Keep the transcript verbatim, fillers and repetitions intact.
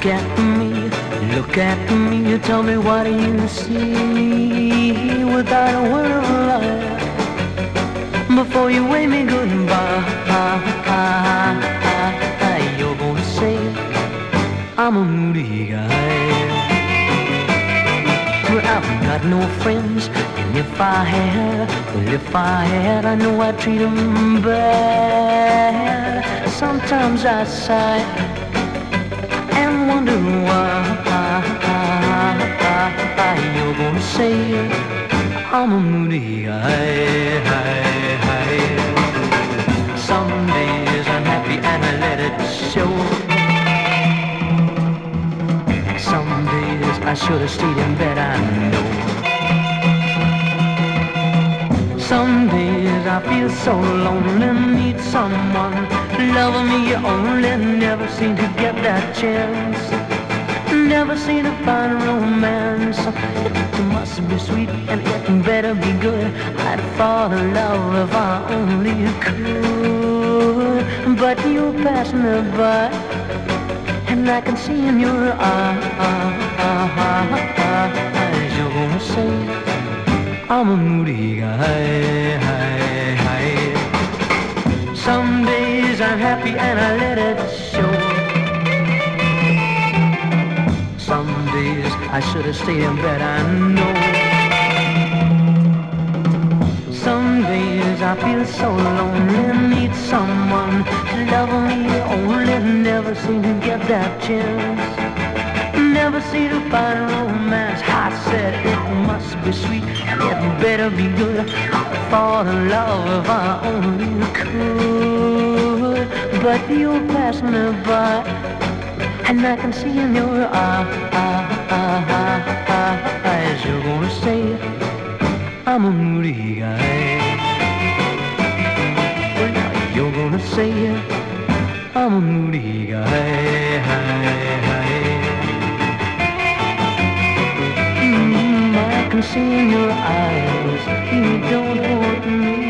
at me, look at me, tell me what do you see without a word of lie. Before you wave me goodbye, you're gonna say I'm a moody guy. Well, I've got no friends, and if I had, well, if I had, I know I'd treat them bad. Sometimes I sigh and wonder why you're gonna say I'm a moody guy. Some days I'm happy and I let it show. Some days I should have stayed in bed, I know. Some days I feel so lonely, need someone loving me only. Never seem to get that chance, never seem to find romance. It must be sweet and it better be good. I'd fall in love if I only could. But you're passing me by, and I can see in your eyes you're gonna say I'm a moody guy. Some days I'm happy and I let it show. Some days I should have stayed in bed, I know. Some days I feel so lonely, need someone to love me only. Never seem to get that chance, never seem to find romance. I said it must be sweet and it better be good. I'd fall in love if I only could. But you'll pass me by, and I can see in your eyes you're gonna say I'm a moody guy. Well, you're gonna say I'm a moody guy. Mm, I can see in your eyes you don't want me.